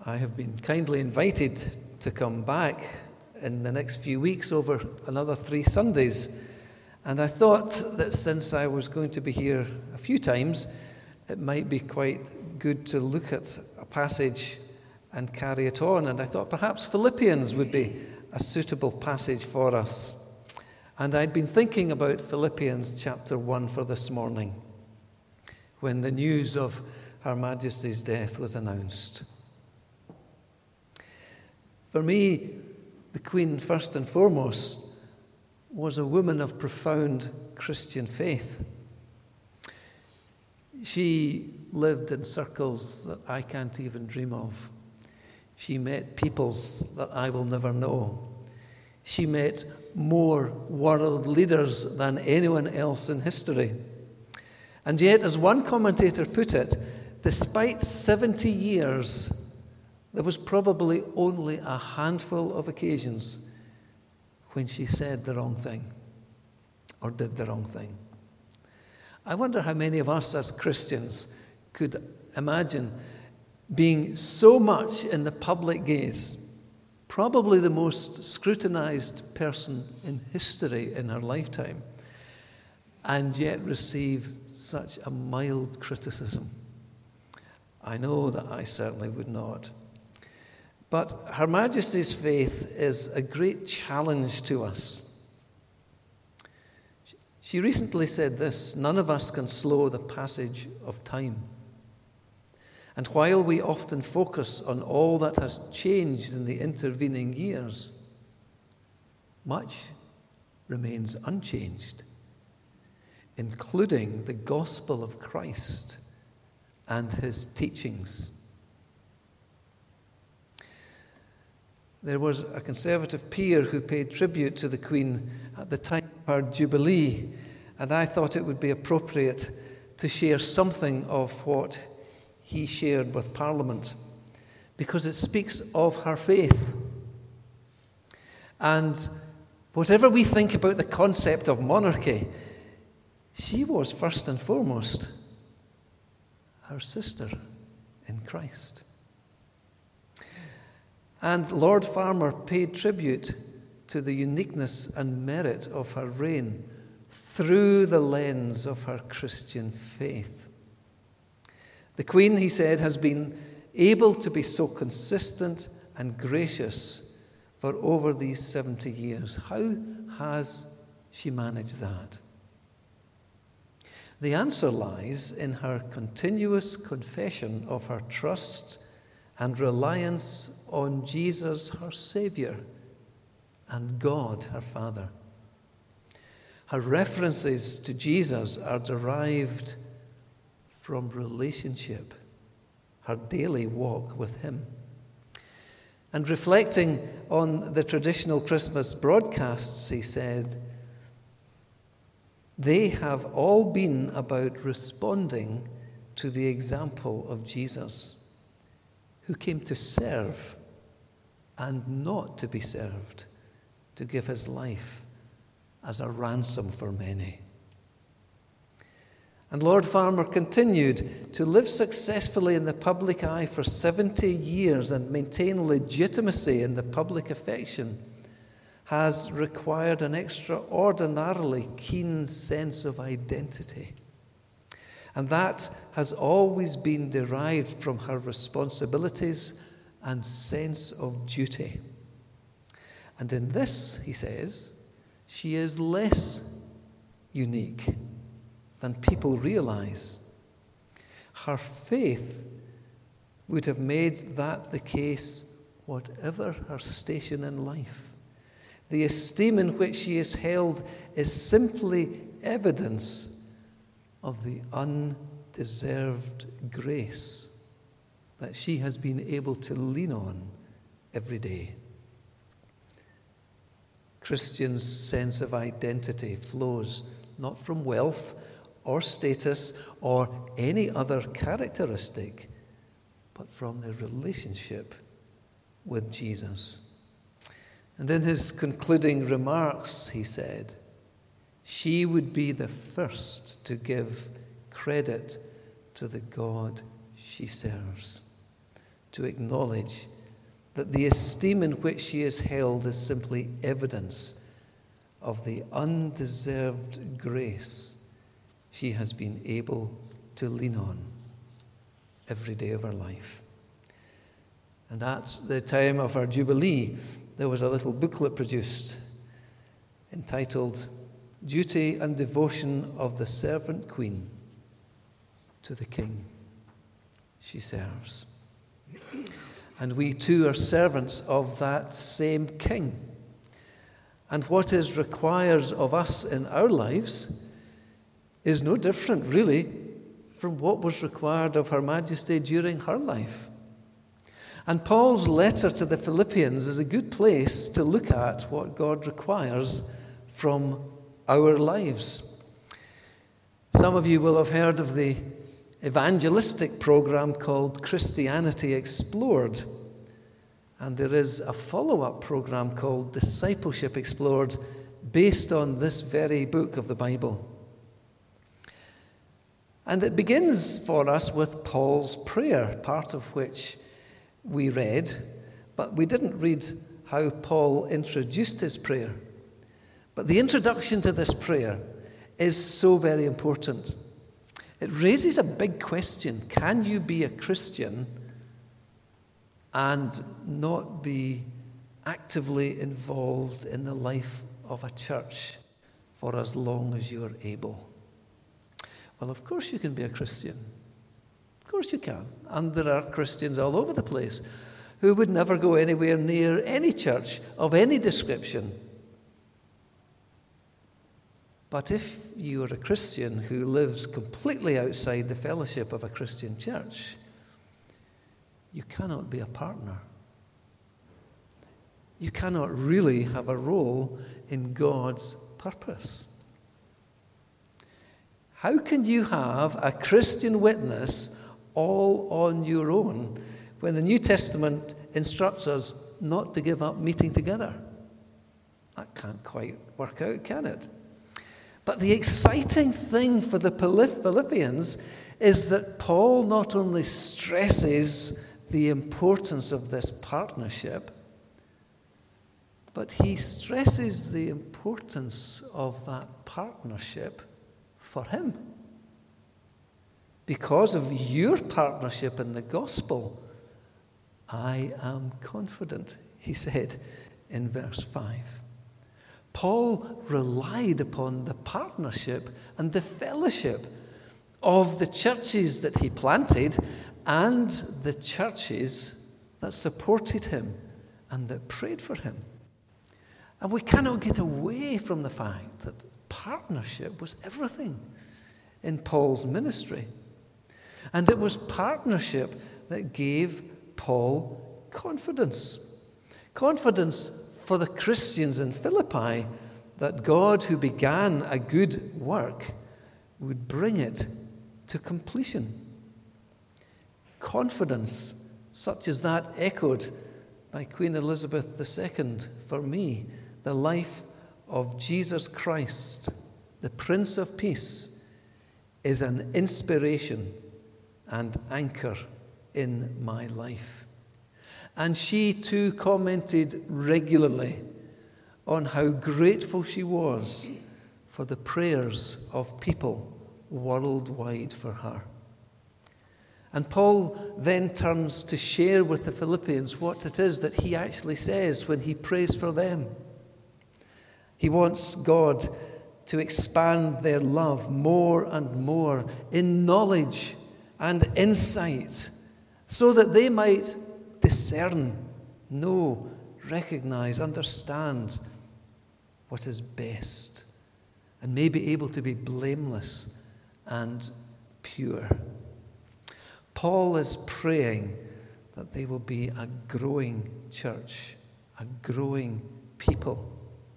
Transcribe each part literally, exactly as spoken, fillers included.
I have been kindly invited to come back in the next few weeks over another three Sundays. And I thought that since I was going to be here a few times, it might be quite good to look at a passage and carry it on. And I thought perhaps Philippians would be a suitable passage for us. And I'd been thinking about Philippians chapter one for this morning, when the news of Her Majesty's death was announced. For me, the Queen, first and foremost, was a woman of profound Christian faith. She lived in circles that I can't even dream of. She met peoples that I will never know. She met more world leaders than anyone else in history. And yet, as one commentator put it, despite seventy years, there was probably only a handful of occasions when she said the wrong thing or did the wrong thing. I wonder how many of us as Christians could imagine being so much in the public gaze, probably the most scrutinized person in history in her lifetime, and yet receive such a mild criticism. I know that I certainly would not. But Her Majesty's faith is a great challenge to us. She recently said this: none of us can slow the passage of time. And while we often focus on all that has changed in the intervening years, much remains unchanged, including the gospel of Christ and his teachings. There was a Conservative peer who paid tribute to the Queen at the time of her Jubilee, and I thought it would be appropriate to share something of what he shared with Parliament, because it speaks of her faith. And whatever we think about the concept of monarchy, she was first and foremost our sister in Christ. And Lord Farmer paid tribute to the uniqueness and merit of her reign through the lens of her Christian faith. The Queen, he said, has been able to be so consistent and gracious for over these seventy years. How has she managed that? The answer lies in her continuous confession of her trust and reliance on Jesus, her Saviour, and God, her Father. Her references to Jesus are derived from relationship, her daily walk with him. And reflecting on the traditional Christmas broadcasts, he said, they have all been about responding to the example of Jesus, who came to serve and not to be served, to give his life as a ransom for many. And Lord Farmer continued to live successfully in the public eye for seventy years and maintain legitimacy in the public affection has required an extraordinarily keen sense of identity. And that has always been derived from her responsibilities and sense of duty. And in this, he says, she is less unique than people realize. Her faith would have made that the case, whatever her station in life. The esteem in which she is held is simply evidence of the undeserved grace that she has been able to lean on every day. Christians' sense of identity flows not from wealth or status or any other characteristic, but from their relationship with Jesus. And in his concluding remarks, he said, she would be the first to give credit to the God she serves, to acknowledge that the esteem in which she is held is simply evidence of the undeserved grace she has been able to lean on every day of her life. And at the time of our Jubilee, there was a little booklet produced entitled Duty and Devotion of the Servant Queen to the King she serves. And we too are servants of that same King. And what is required of us in our lives is no different, really, from what was required of Her Majesty during her life. And Paul's letter to the Philippians is a good place to look at what God requires from our lives. Some of you will have heard of the evangelistic program called Christianity Explored. And there is a follow-up program called Discipleship Explored based on this very book of the Bible. And it begins for us with Paul's prayer, part of which we read, but we didn't read how Paul introduced his prayer. But the introduction to this prayer is so very important. It raises a big question. Can you be a Christian and not be actively involved in the life of a church for as long as you are able? Well, of course you can be a Christian. Of course you can. And there are Christians all over the place who would never go anywhere near any church of any description. But if you are a Christian who lives completely outside the fellowship of a Christian church, you cannot be a partner. You cannot really have a role in God's purpose. How can you have a Christian witness all on your own when the New Testament instructs us not to give up meeting together? That can't quite work out, can it? But the exciting thing for the Philippians is that Paul not only stresses the importance of this partnership, but he stresses the importance of that partnership for him. Because of your partnership in the gospel, I am confident, he said in verse five. Paul relied upon the partnership and the fellowship of the churches that he planted and the churches that supported him and that prayed for him. And we cannot get away from the fact that partnership was everything in Paul's ministry. And it was partnership that gave Paul confidence. Confidence for the Christians in Philippi that God, who began a good work, would bring it to completion. Confidence such as that echoed by Queen Elizabeth the Second for me, the life of Jesus Christ, the Prince of Peace, is an inspiration and anchor in my life. And she too commented regularly on how grateful she was for the prayers of people worldwide for her. And Paul then turns to share with the Philippians what it is that he actually says when he prays for them. He wants God to expand their love more and more in knowledge and insight, so that they might discern, know, recognize, understand what is best, and may be able to be blameless and pure. Paul is praying that they will be a growing church, a growing people.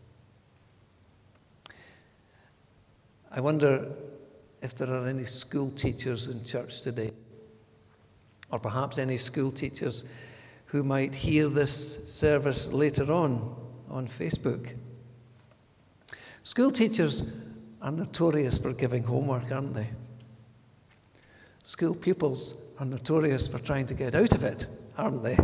I wonder if there are any school teachers in church today, or perhaps any school teachers who might hear this service later on on Facebook. School teachers are notorious for giving homework, aren't they? School pupils are notorious for trying to get out of it aren't they?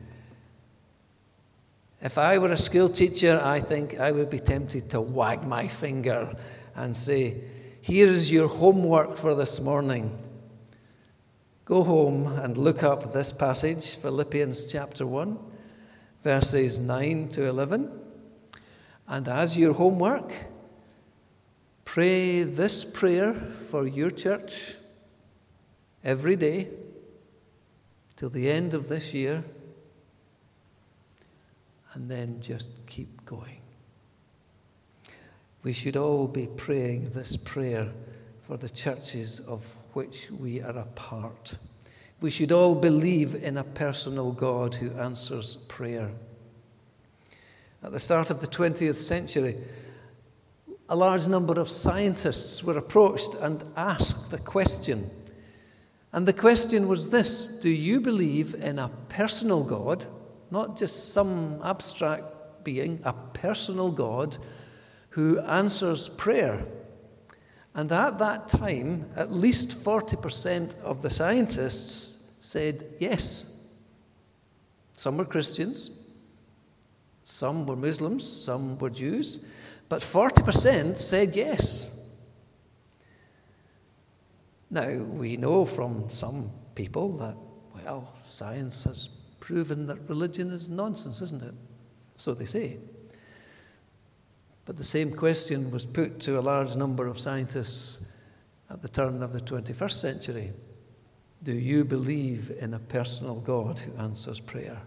If I were a school teacher, I think I would be tempted to wag my finger and say, here is your homework for this morning. Go home and look up this passage, Philippians chapter one, verses nine to eleven. And as your homework, pray this prayer for your church every day till the end of this year, and then just keep going. We should all be praying this prayer for the churches of which we are a part. We should all believe in a personal God who answers prayer. At the start of the twentieth century, a large number of scientists were approached and asked a question. And the question was this: do you believe in a personal God, not just some abstract being, a personal God who answers prayer? And at that time, at least forty percent of the scientists said yes. Some were Christians, some were Muslims, some were Jews, but forty percent said yes. Now, we know from some people that, well, science has proven that religion is nonsense, isn't it? So they say. But the same question was put to a large number of scientists at the turn of the twenty-first century. Do you believe in a personal God who answers prayer?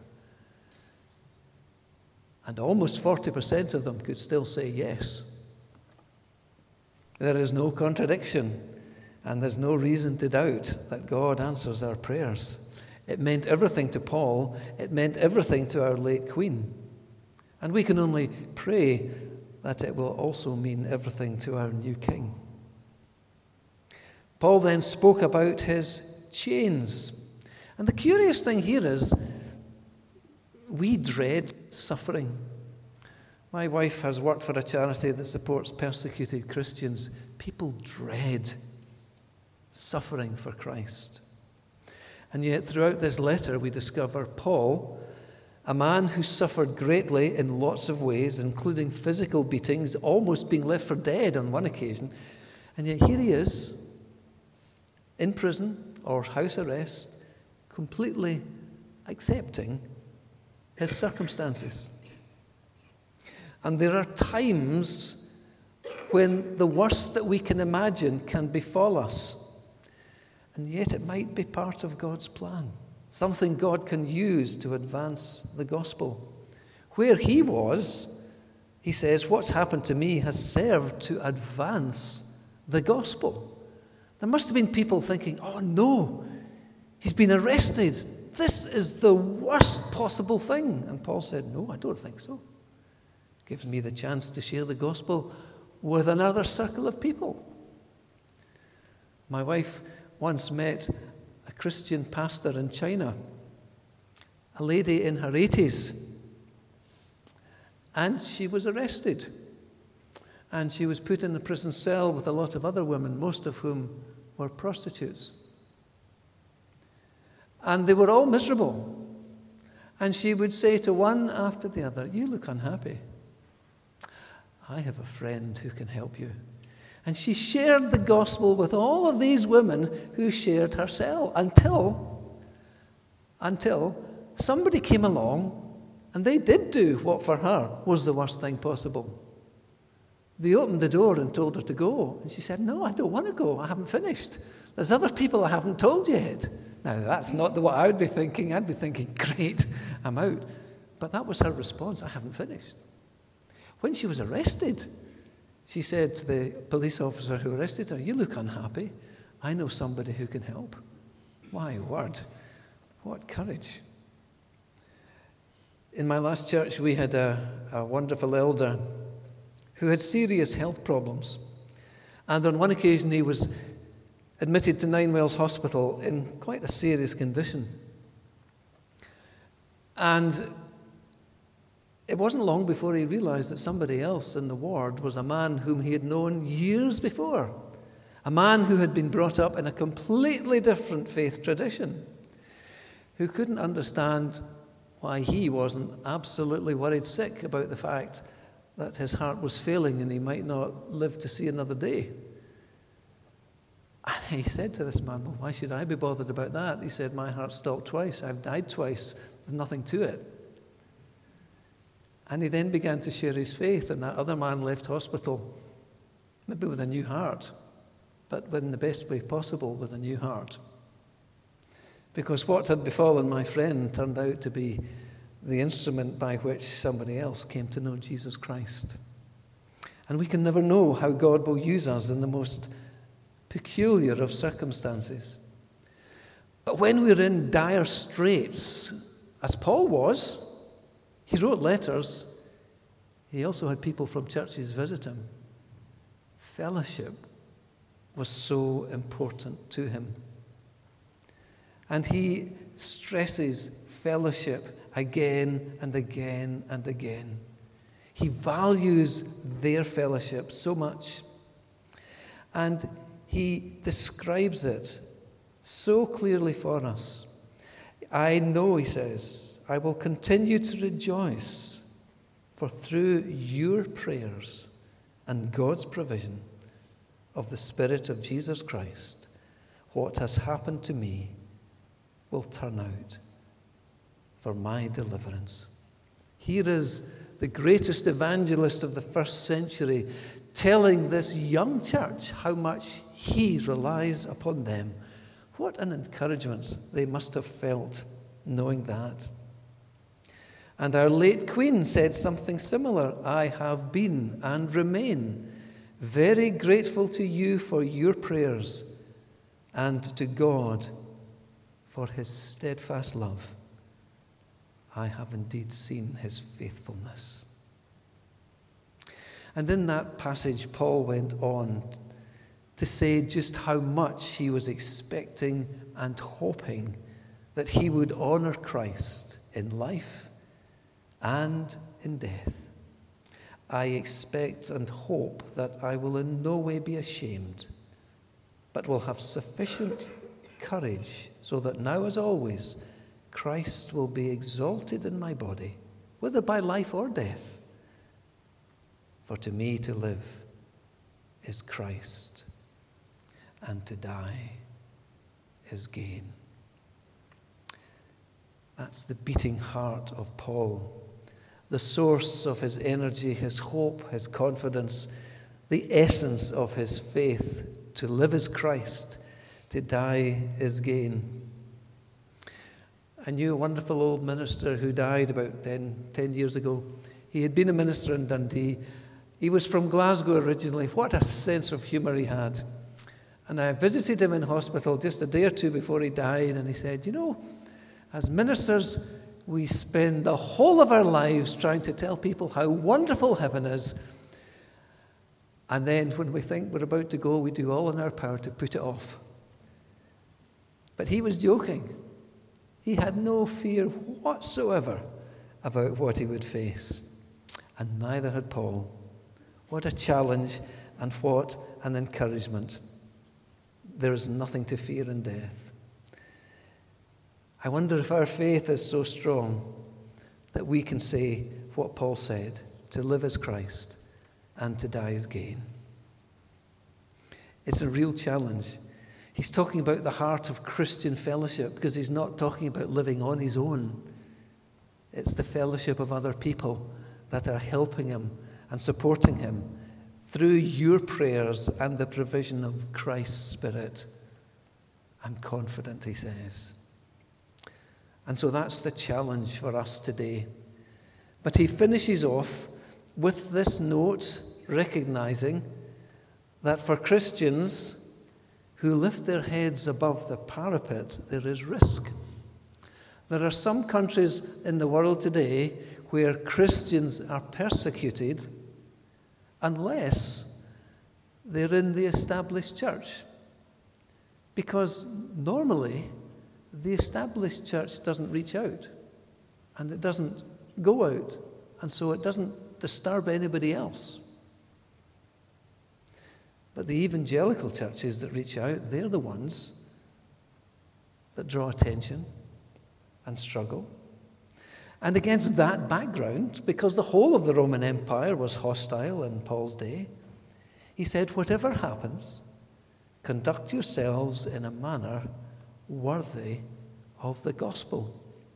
And almost forty percent of them could still say yes. There is no contradiction, and there's no reason to doubt that God answers our prayers. It meant everything to Paul. It meant everything to our late Queen. And we can only pray that it will also mean everything to our new King. Paul then spoke about his chains. And the curious thing here is, we dread suffering. My wife has worked for a charity that supports persecuted Christians. People dread suffering for Christ. And yet throughout this letter we discover Paul, a man who suffered greatly in lots of ways, including physical beatings, almost being left for dead on one occasion. And yet here he is, in prison or house arrest, completely accepting his circumstances. And there are times when the worst that we can imagine can befall us. And yet it might be part of God's plan. Something God can use to advance the gospel. Where he was, he says, what's happened to me has served to advance the gospel. There must have been people thinking, oh no, he's been arrested. This is the worst possible thing. And Paul said, no, I don't think so. It gives me the chance to share the gospel with another circle of people. My wife once met a Christian pastor in China, a lady in her eighties, and she was arrested. And she was put in the prison cell with a lot of other women, most of whom were prostitutes. And they were all miserable. And she would say to one after the other, you look unhappy. I have a friend who can help you. And she shared the gospel with all of these women who shared her cell until, until somebody came along and they did do what for her was the worst thing possible. They opened the door and told her to go. And she said, no, I don't want to go. I haven't finished. There's other people I haven't told yet. Now, that's not what I would be thinking. I'd be thinking, great, I'm out. But that was her response. I haven't finished. When she was arrested, she said to the police officer who arrested her, you look unhappy. I know somebody who can help. My word, what courage. In my last church, we had a, a wonderful elder who had serious health problems. And on one occasion, he was admitted to Ninewells Hospital in quite a serious condition. And it wasn't long before he realized that somebody else in the ward was a man whom he had known years before, a man who had been brought up in a completely different faith tradition, who couldn't understand why he wasn't absolutely worried sick about the fact that his heart was failing and he might not live to see another day. And he said to this man, well, why should I be bothered about that? He said, my heart stopped twice. I've died twice. There's nothing to it. And he then began to share his faith, and that other man left hospital, maybe with a new heart, but in the best way possible, with a new heart. Because what had befallen my friend turned out to be the instrument by which somebody else came to know Jesus Christ. And we can never know how God will use us in the most peculiar of circumstances. But when we're in dire straits, as Paul was, he wrote letters. He also had people from churches visit him. Fellowship was so important to him. And he stresses fellowship again and again and again. He values their fellowship so much. And he describes it so clearly for us. I know, he says, I will continue to rejoice, for through your prayers and God's provision of the Spirit of Jesus Christ, what has happened to me will turn out for my deliverance. Here is the greatest evangelist of the first century telling this young church how much he relies upon them. What an encouragement they must have felt knowing that. And our late Queen said something similar. I have been and remain very grateful to you for your prayers and to God for his steadfast love. I have indeed seen his faithfulness. And in that passage, Paul went on to say just how much he was expecting and hoping that he would honor Christ in life and in death. I expect and hope that I will in no way be ashamed, but will have sufficient courage so that now as always, Christ will be exalted in my body, whether by life or death. For to me to live is Christ, and to die is gain. That's the beating heart of Paul, the source of his energy, his hope, his confidence, the essence of his faith. To live is Christ, to die is gain. I knew a wonderful old minister who died about ten, ten years ago. He had been a minister in Dundee. He was from Glasgow originally. What a sense of humour he had. And I visited him in hospital just a day or two before he died, and he said, you know, as ministers, we spend the whole of our lives trying to tell people how wonderful heaven is. And then when we think we're about to go, we do all in our power to put it off. But he was joking. He had no fear whatsoever about what he would face. And neither had Paul. What a challenge and what an encouragement. There is nothing to fear in death. I wonder if our faith is so strong that we can say what Paul said, to live as Christ and to die as gain. It's a real challenge. He's talking about the heart of Christian fellowship because he's not talking about living on his own. It's the fellowship of other people that are helping him and supporting him through your prayers and the provision of Christ's Spirit. I'm confident, he says. And so that's the challenge for us today. But he finishes off with this note, recognizing that for Christians who lift their heads above the parapet, there is risk. There are some countries in the world today where Christians are persecuted unless they're in the established church. Because normally, the established church doesn't reach out, and it doesn't go out, and so it doesn't disturb anybody else. But the evangelical churches that reach out, they're the ones that draw attention. and struggle. And against that background, because the whole of the Roman Empire was hostile in Paul's day, he said, whatever happens, conduct yourselves in a manner worthy of the gospel.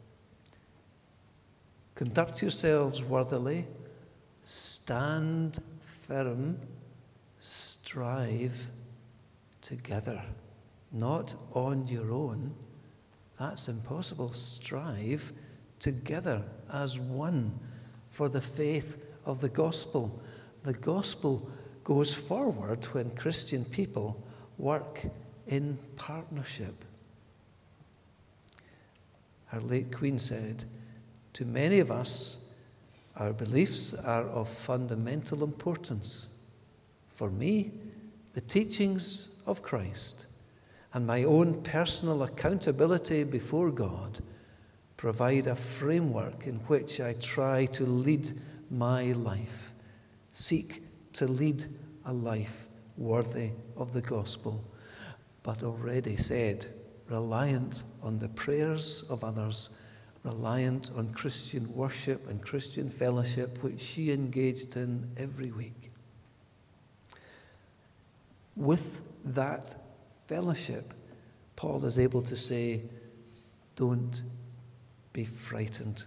Conduct yourselves worthily, stand firm, strive together, not on your own. That's impossible. Strive together as one for the faith of the gospel. The gospel goes forward when Christian people work in partnership. Our late Queen said, to many of us, our beliefs are of fundamental importance. For me, the teachings of Christ and my own personal accountability before God provide a framework in which I try to lead my life, seek to lead a life worthy of the gospel, but already said, reliant on the prayers of others, reliant on Christian worship and Christian fellowship, which she engaged in every week. With that fellowship, Paul is able to say, don't be frightened.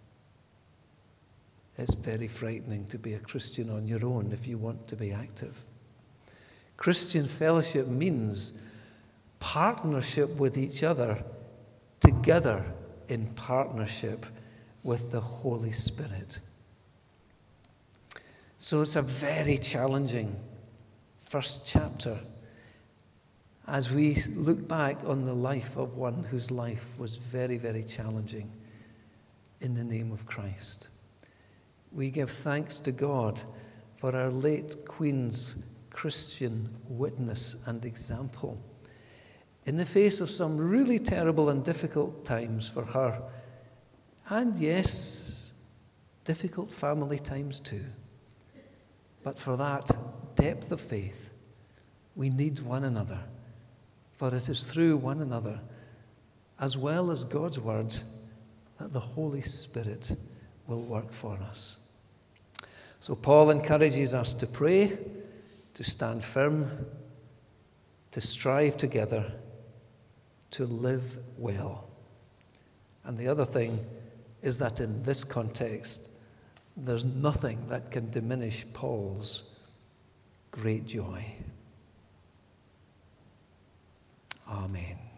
It's very frightening to be a Christian on your own if you want to be active. Christian fellowship means partnership with each other, together in partnership with the Holy Spirit. So it's a very challenging first chapter as we look back on the life of one whose life was very, very challenging in the name of Christ. We give thanks to God for our late Queen's Christian witness and example in the face of some really terrible and difficult times for her, and yes, difficult family times too. But for that depth of faith, we need one another, for it is through one another, as well as God's word, that the Holy Spirit will work for us. So Paul encourages us to pray, to stand firm, to strive together, to live well. And the other thing is that in this context, there's nothing that can diminish Paul's great joy. Amen.